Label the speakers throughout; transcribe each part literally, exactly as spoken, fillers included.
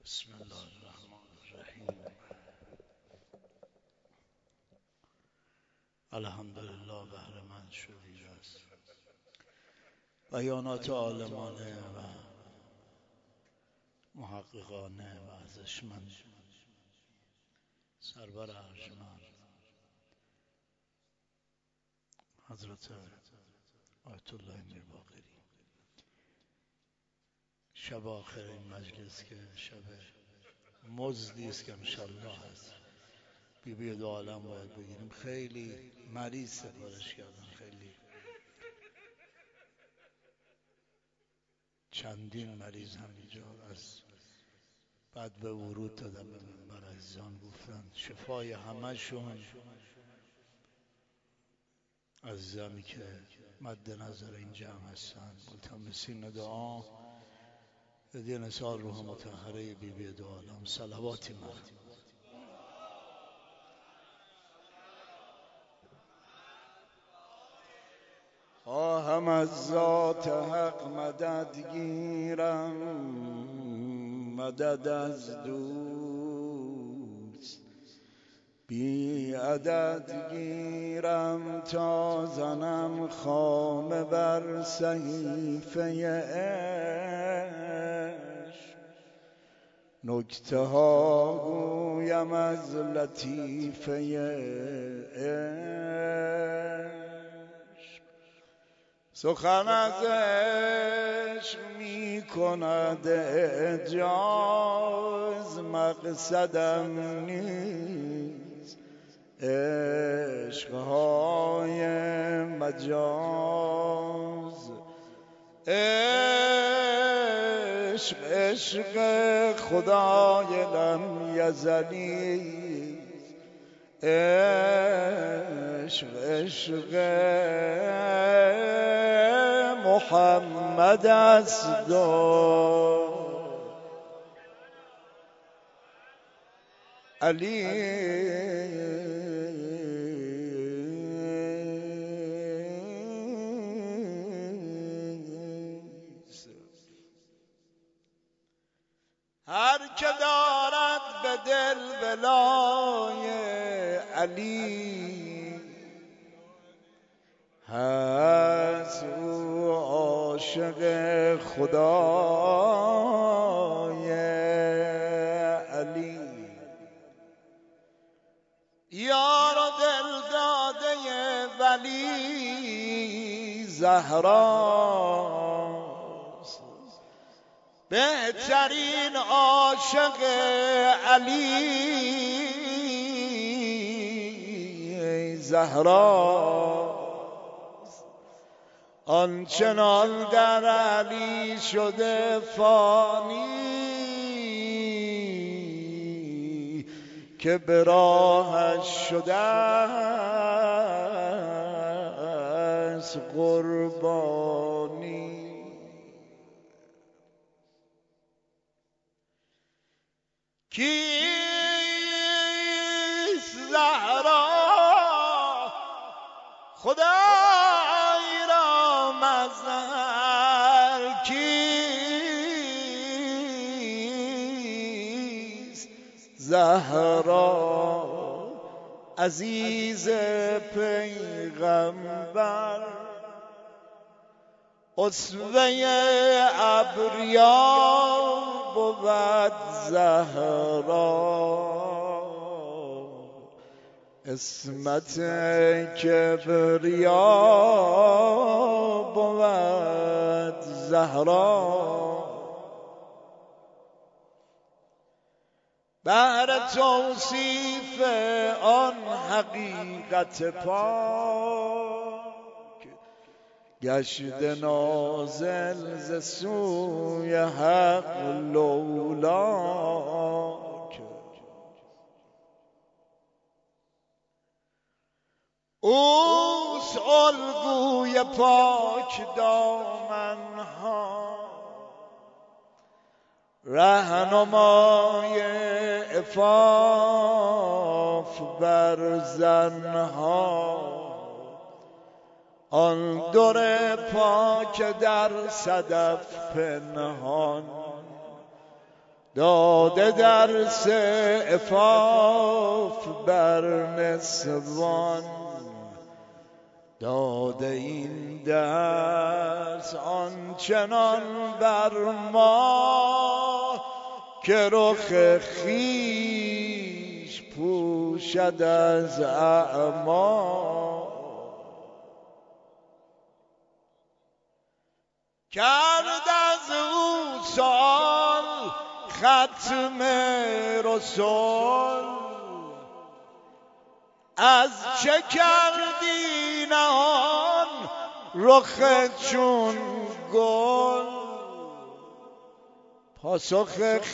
Speaker 1: بسم الله الرحمن الرحیم. الحمدلله بهره‌مند شدید از بیانات عالمانه و محققانه و ارزشمند سرور ارجمند حضرت آیت الله میرباقری. شب آخر این مجلس که شب مزدی است که انشالله هست، بی بی دو عالم باید بگیریم. خیلی مریض سفارش کردن، خیلی چندین مریض همینجا از بعد به ورود دادم به منبر عزیزان گفتن شفای همه‌شون، عزیزانی که مد نظر این جمع هستن ملتمسین دعا هدیه نثار روح مطهره بی بی دو عالم صلواتی مرد. خواهم از ذات حق مدد گیرم، مدد از دوست بی عدد گیرم، تا زنم خامه بر صحیفه عشق، نکته ها گویم از لطیفه عشق. سخن از عشق می کند اعجاز، مقصدم نیست عشقهای مجاز. عشق عشق خدای لم یزلی، عشق عشق محمد است و علی. هر که دارد به دل ولای علی، هست او عاشق خدای علی. یار و دل داده ولی زهراست، بهترین عاشق علی زهراست. آنچنان در علی شده فانی، که به راهش شده است قربانی. کیست زهرا خدای را مظهر، کیست زهرا عزیز پیغمبر، اسوه ابریا بود زهرا، عصمت کبریا بود زهرا. بهر توصیف آن حقیقت پاک، گشت نازل ز سوی حق لولاک. اوست الگوی پاک دامنها، رهنمای عفاف بر زنها. آن در پاک در صدف پنهان،
Speaker 2: داده درس عفاف بر نسوان، داده این درس آنچنان بر ما که رخ خویش پوشد از اعما. کرد از او سؤال ختم رسول، از چه کردی نهان رخ چون گل؟ پاسخ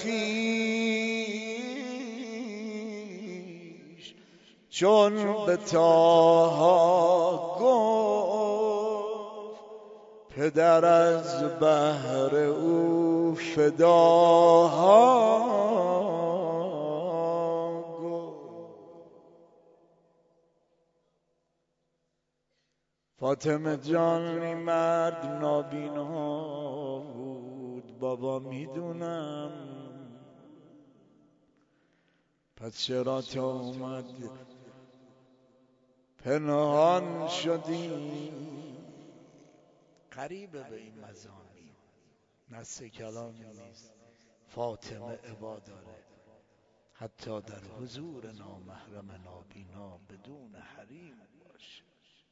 Speaker 2: خویش چون به طه گفت، پدر از بهر او فداها گفت. فاطمه جان مرد نابینا بود، بابا میدونم، پس چرا تا اومد پنهان شدی؟
Speaker 1: قریبه به این مضامین، نص کلامی نیست. فاطمه عبا داره حتی در حضور نامحرم نابینا بدون حریم باشه.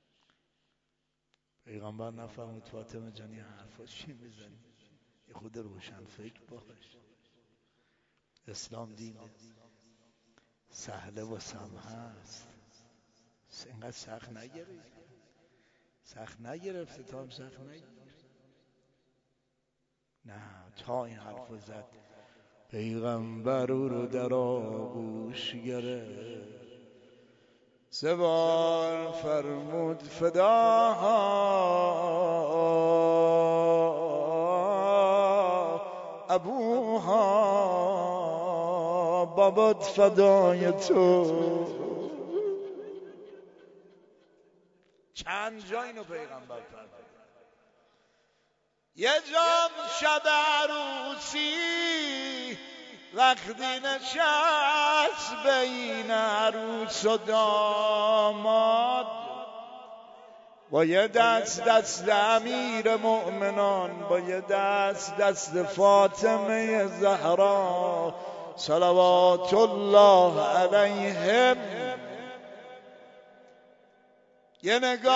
Speaker 1: پیغمبر نفرمود فاطمه جان این حرفا چی میزنی؟ یه خود روشن فکر باش. اسلام دین سهله و سمحه است، اینقدر سخت نگرفت، سخت نگرفته تا هم سخت نگرفت. نه تا این حرف زد پیغمبر او رو در آغوش گرفت، سه بار فرمود فداها ابوها، بابات فدای تو. چند جا اینو پیغمبر فرمود. یه جا شب عروسی وقتی نشست بین عروس و داماد، با یه دست دست امیر مؤمنان، با یه دست دست فاطمه زهرا صلوات الله علیهم، یه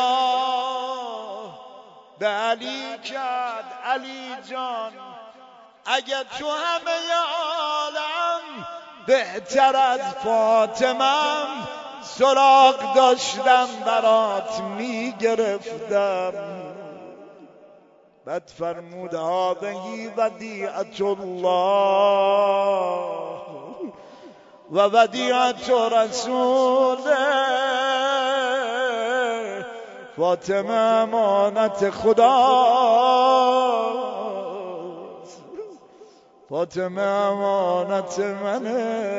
Speaker 1: نگاه به علی کرد. علی جان اگه تو همه عالم بهتر از فاطمم سراغ داشتم برات میگرفتم. بعد فرمود هذه ودیعت الله و ودیعت رسوله، فاطمه امانت خداست، فاطمه امانت منه.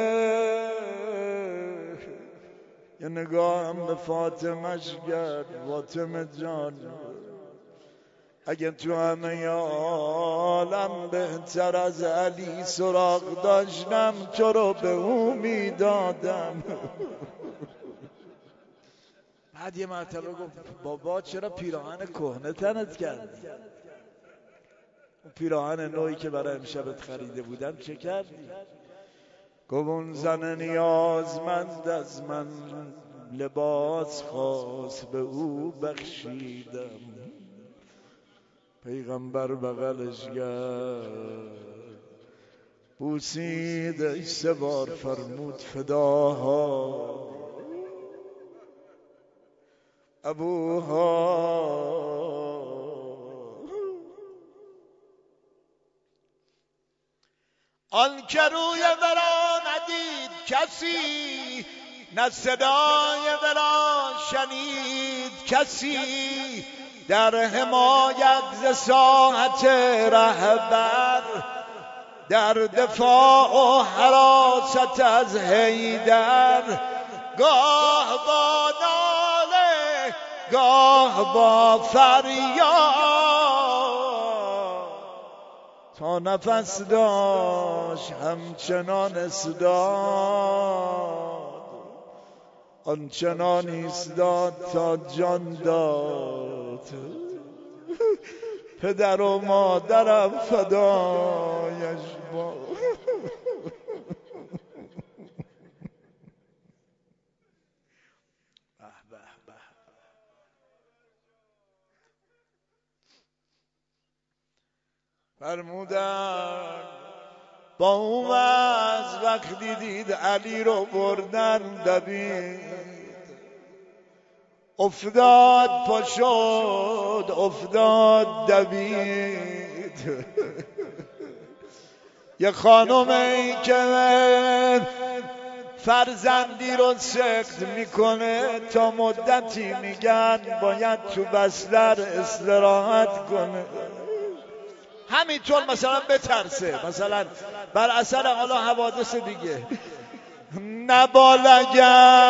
Speaker 1: یه نگاهم به فاطمهش کرد. فاطمه جان اگه تو همه عالم بهتر از علی سراغ داشتم تو رو به او میدادم. بعد یه مرتبه گفت بابا چرا پیراهن کهنه تنت کردی؟ اون پیراهن نوعی که برای امشبت خریده بودم چه کردی؟ گفت اون زن نیازمند از من لباس خواست به او بخشیدم. پیغمبر بغلش کرد، بوسیدش سه بار فرمود فداها ابوها. آن که روی ورا ندید کسی، نه صدای ورا شنید کسی، در حمایت ز ساحت رهبر، در دفاع و حراست از حیدر، گاه با ناله گاه با فریاد
Speaker 2: تا نفس داشت همچنان ایستاد، آنچنان ایستاد تا جان داد. پدر و مادرم فدایش با. فرمودن با اون از وقتی دید علی رو بردن دوید، افتاد پا شد افتاد دوید. یه خانومی که فرزندی رو سخت میکنه تا مدتی میگن باید تو بستر استراحت کنه، همینطور مثلا بترسه، مثلا بر اثر حالا حوادث دیگه نبالگت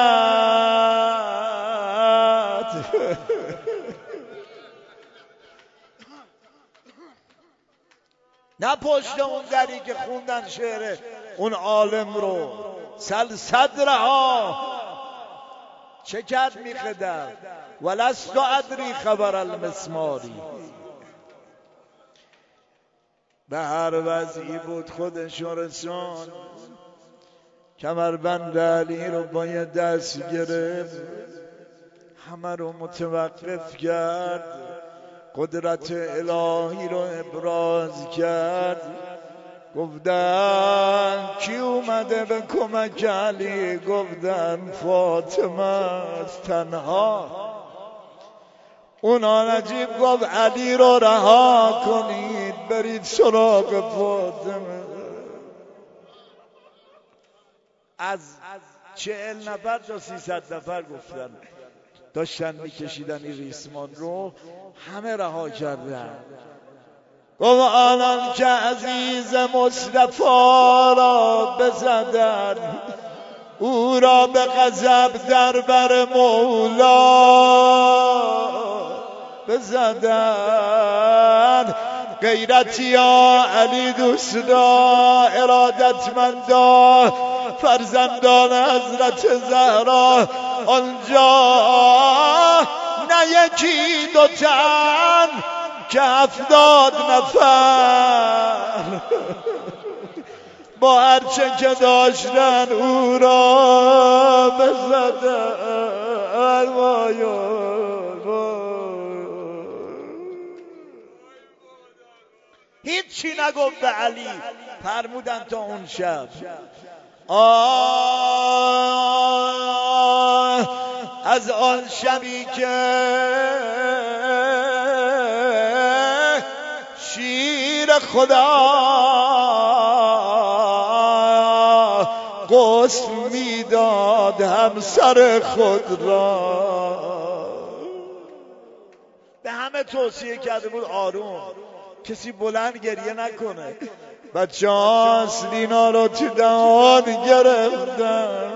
Speaker 2: نه پشت اون دری که خوندن شعر اون عالم رو سل صدرها چه کرد میخدم ولست ادری خبر المسماری. به هر وضعی بود خودش رسان، کمربند علی رو با یه دست گرفت، همه رو متوقف کرد، قدرت الهی رو ابراز کرد. گفتن کی اومده به کمک علی؟ گفتن فاطمه است تنها. اونا نجیب گفت علی رو رها کنید برید سراغ فاطمه. از چهل نفر تا سیصد نفر گفتن داشتن میکشیدن این ریسمان رو، همه رها کردن. گفت آنان که عزیز مصطفی را بزدن، او را به غضب در بر مولا بزدن. غیرتیا علی دوستا ارادتمندا فرزندان حضرت زهرا آنجا نه یکی دو تن که هفتاد نفر با هرچه که داشتن او را بزدن. هیچی نگفت به علی، فرمودن تا اون شب آه از آن شبی که شیر خدا غسل میداد همسر خود را. به همه توصیه کرده بود آروم، کسی بلند گریه نکنه. بچه ها سلینا رو تو دهان گرفتن.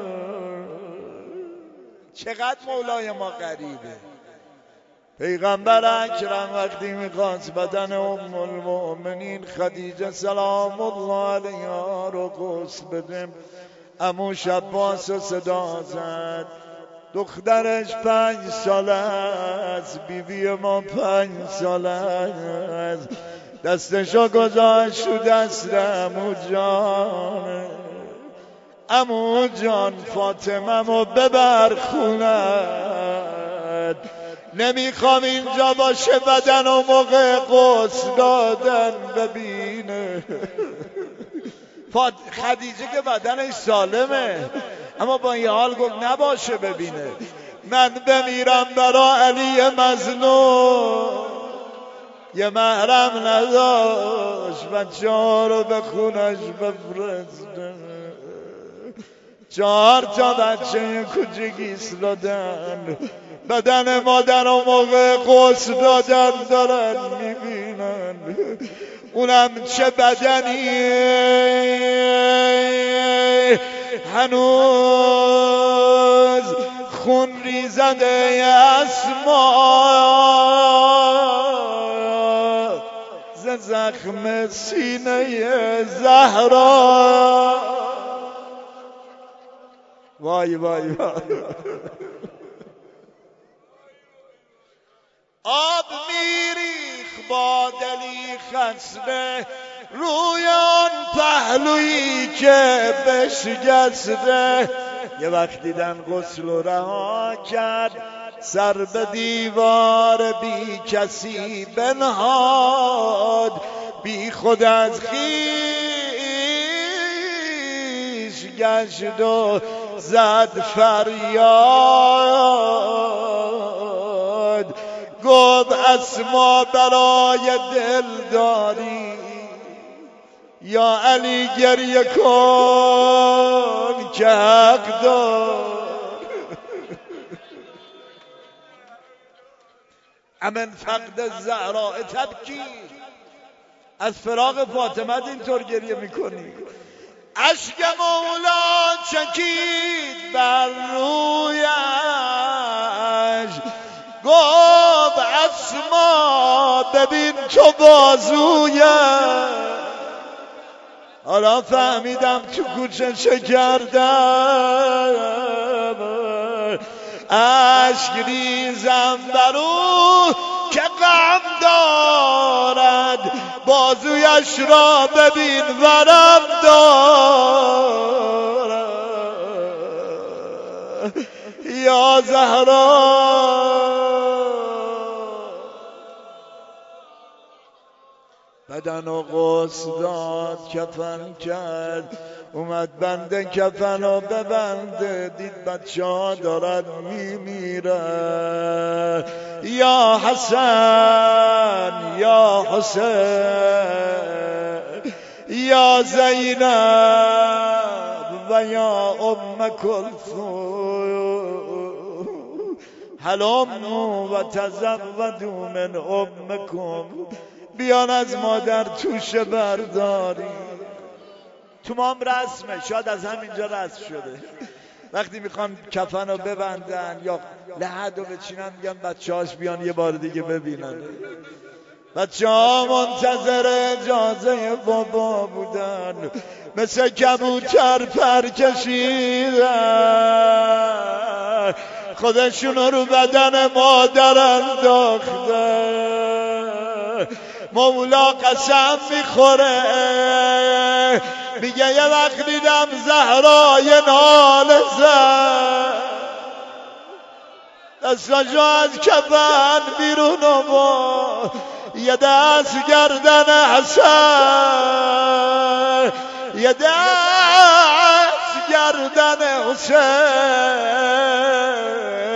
Speaker 2: چقدر مولای ما غریبه. پیغمبر اکرم وقتی میخواست بدن ام المؤمنین خدیجه سلام الله علیها رو غسل بده، عموش عباس رو صدا زد. دخترش پنج ساله است، بیبی ما پنج ساله است. دستشو گذاشت شو دست عمو جان، عمو جان فاطمه مو ببر خونت، نمیخوام اینجا باشه بدن و موقع غسل دادن ببینه. خدیجه که بدنش سالمه اما با این حال گفت نباشه ببینه. من بمیرم برا علی مظلوم، یه محرم نداشت بچه ها رو به خونش بفرسته. چهار تا بچه کوچیک ایستادن، بدن مادر و موقع غسل دادن دارن میبینن. اونم چه بدنیه هنوز خون ریزنده اسما ز زخم سینه زهرا. وای وای وای آب میریخ با دلی خسته روی آن پهلویی که بشکسته. یه وقت دیدن غسل و رها کرد، سر به دیوار بی کسی بنهاد، بی خود از خویش گشت و زد فریاد. گفت اسما برای دلداری، یا علی گریه کن که حق دار. امن فقد الزهراء تبکی، از فراق فاطمه اینطور گریه میکنی. اشک مولا چکید بر رویش، گفت اسما ببین تو بازویش. حالا فهمیدم تو کوچه چه کردم، اشک ریزم برو که غم دارد، بازویش را ببین ورم دارد. یا زهرا بدن و غسل داد، کفن کرد، اومد بنده کفن و ببنده، دید بچه ها دارد میمیره. یا حسن یا حسین یا زینب و یا ام کلثوم، هلموا و تزودوا من امکم. بیان از مادر توشه برداری. تو ما هم رسمه، شاید از همینجا رسم شده. وقتی میخوان کفن رو ببندن یا لحد رو بچینن، میگن بچه هاش بیان یه بار دیگه ببینن. بچه ها منتظر اجازه بابا بودن، مثل کبوتر پر کشیدن، خودشون رو بدن مادر انداختن. مولا قسم میخوره، میگه یه وقت دیدم زهرای ناله زد، دستاشو از کفن بیرون آورد، یه دست گردن حسن، یه دست گردن حسین.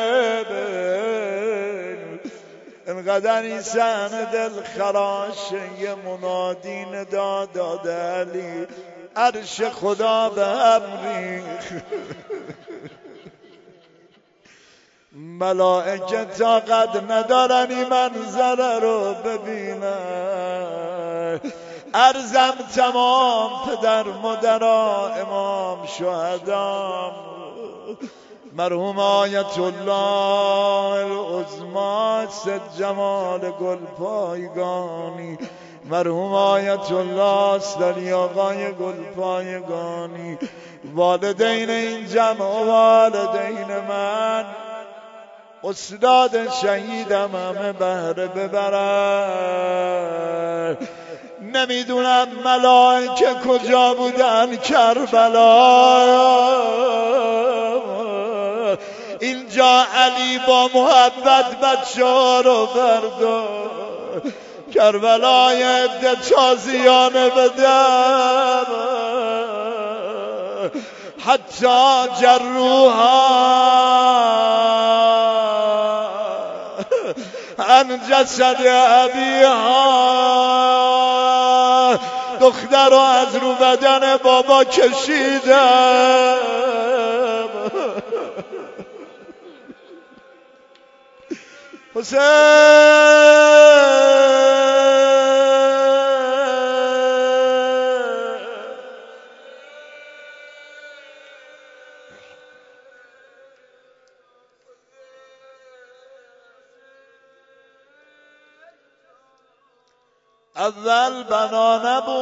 Speaker 2: انقدر این صحنه دل خراشه، یه منادی ندا داده علی، عرش خدا به هم ریخت. ملائکه طاقت ندارن این منظره رو ببینن. عرضم تمام پدر مدرا امام شهدام، مرحوم آیت الله العظما سید جمال گل پایگانی، مرحوم آیت الله استری آقای گل پایگانی، والدین این جمع و والدین من، استاد شهیدم همه بهره ببرن. نمیدونم ملائکه کجا بودن کربلا، اینجا علی با محبت بچه ها رو بردار، کربلای عده تازیانه بدم، حتی جروها عن جسد ابیها، دختر رو از رو بدن بابا کشیدم. حسین اول بنا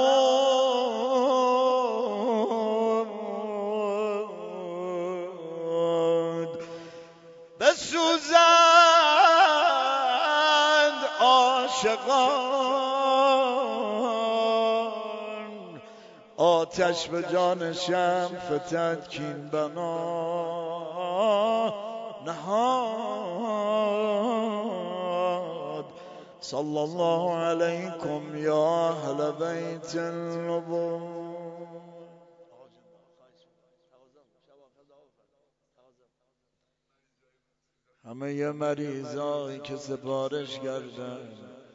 Speaker 2: نبود بسوزند عاشقان آتش به جان شمع فتد کین بنا نهاد صلی الله علیکم یا اهل بیت النبوة. همه ی مریضایی که سفارش کردن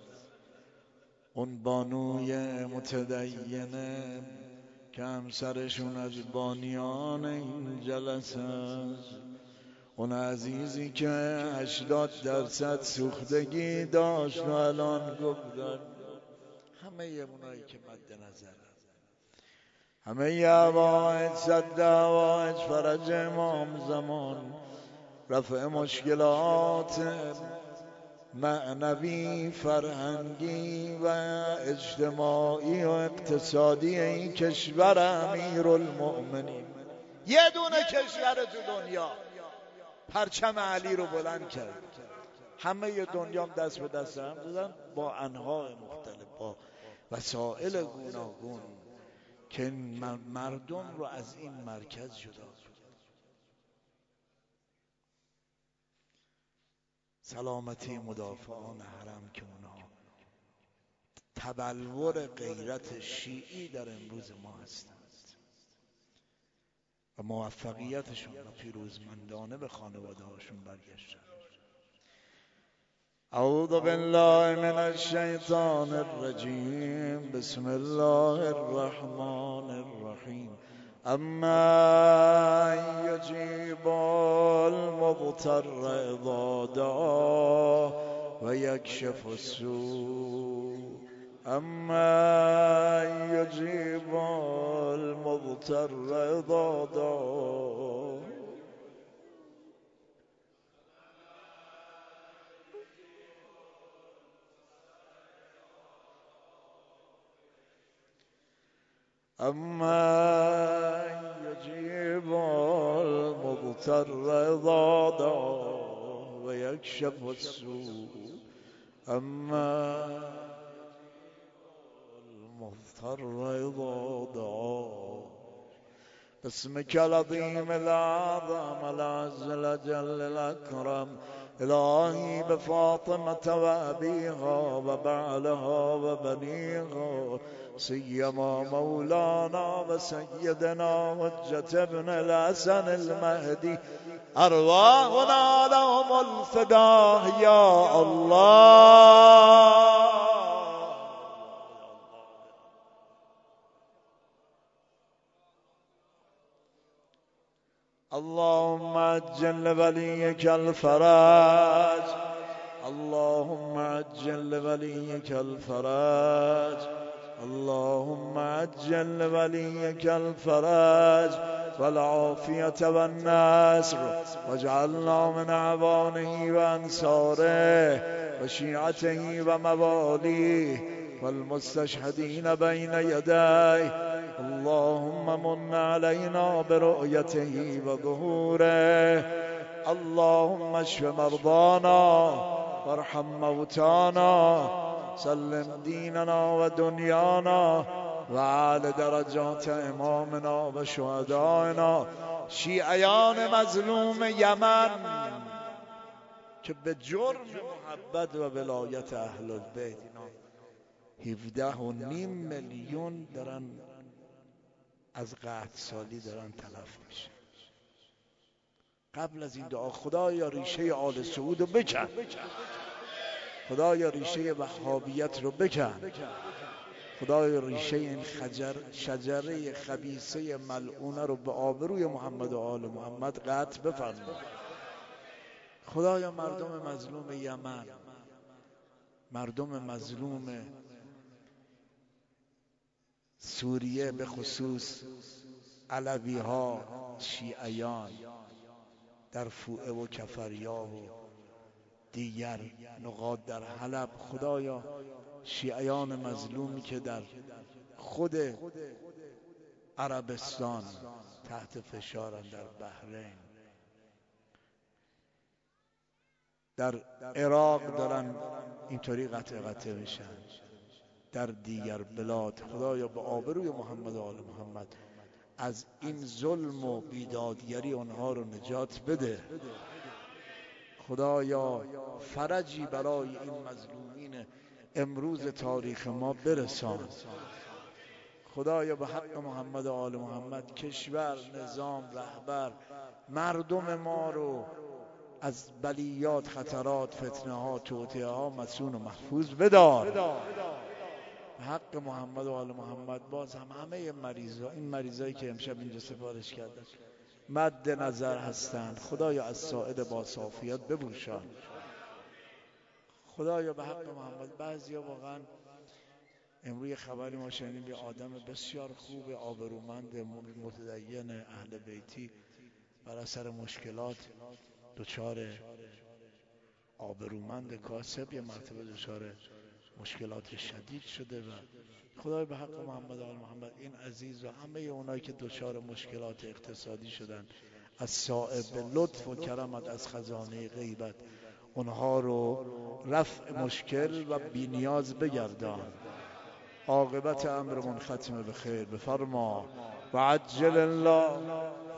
Speaker 2: اون بانوی متدینه که همسرشون از بانیان این جلسه است، اون عزیزی که هشتاد درصد سوختگی داشت و الان گفتن، همه ی اونایی که مد نظر، همه ی حوائج صد حوائج، فرج امام زمان، رفع مشکلات معنوی فرهنگی و اجتماعی و اقتصادی این کشور امیرالمؤمنین. یه دونه کشور تو دنیا پرچم علی رو بلند کرد، همه دنیا دست به دست هم دادن با انواع مختلف، با وسایل گوناگون که مردم رو از این مرکز جدا کنه. سلامتی مدافعان حرم که اونا تبلور غیرت شیعی در امروز ما هستند و موفقیتشون و پیروزمندانه به خانواده هاشون برگشتن. اعوذ بالله من الشیطان الرجیم بسم الله الرحمن الرحیم اما یجیب المضطر اذا دعا و یکشف السوء اما یجیب المضطر اذا دعا اما یجیب المضطر اذا دعا و یکشف السوء اما المضطر اذا دعا باسمك العظيم الأعظم العز الأجل الأكرم إلهي بفاطمة وأبيها وبعلها وبنيها سيما مولانا وسيدنا حجة ابن الحسن المهدي أرواحنا لهم الفداء يا الله. اللهم عجل لوليك الفرج اللهم عجل لوليك الفرج اللهم عجل لوليك الفرج والعافية والنصر واجعلنا من أعوانه وأنصاره وشيعته ومواليه والمستشهدين بين يديه. اللهم من علينا برؤيته وظهوره. اللهم اشف مرضانا وارحم موتانا سلم ديننا ودنيانا وعال درجات امامنا وشهدائنا شیعیان مظلوم یمن که به جرم محبت و ولایت اهل البیت هفده و نیم میلیون دارن از قحط سالی دارن تلف میشه. قبل از این دعا خدایا ریشه آل سعود رو بکن، خدایا ریشه وهابیت رو بکن، خدایا ریشه این خجر شجره خبیثه ملعونه رو به آبروی محمد و آل محمد قطع بفرما. خدایا مردم مظلوم یمن، مردم مظلوم سوریه به خصوص علوی ها شیعیان در فوعه و کفریا و
Speaker 1: دیگر نقاط در حلب. خدایا شیعیان مظلومی که در خود عربستان تحت فشارن، در بحرین، در عراق دارن اینطوری قطع قطع میشن، در دیگر بلاد، خدایا به آبروی محمد و آل محمد از این ظلم و بیدادگری اونها رو نجات بده. خدایا فرجی برای این مظلومین امروز تاریخ ما برسان. خدایا به حق محمد و آل محمد کشور، نظام، رهبر، مردم ما رو از بلیات، خطرات، فتنه ها، توطئه ها مصون و محفوظ بدار. به حق محمد و آل محمد باز هم همه مریضا، این مریضایی که امشب اینجا سفارش کردن مد نظر هستند، خدایا از ساعد با صافیت ببوشان. خدایا به حق محمد بعضیا واقعا امروز خبری ما شنیدیم یه آدم بسیار خوب، آبرومند، متدین، اهل بیتی بر اثر مشکلات دچار آبرومند کاسب یه مرتبه دچار مشکلات شدید شده و خدای به حق محمد و آل محمد این عزیز و همه اونایی که دچار مشکلات اقتصادی شدن از صاحب لطف و کرمت از خزانه غیبت اونها رو رفع مشکل و بینیاز بگردان. عاقبت امر منختم به خیر بفرما و عجل الله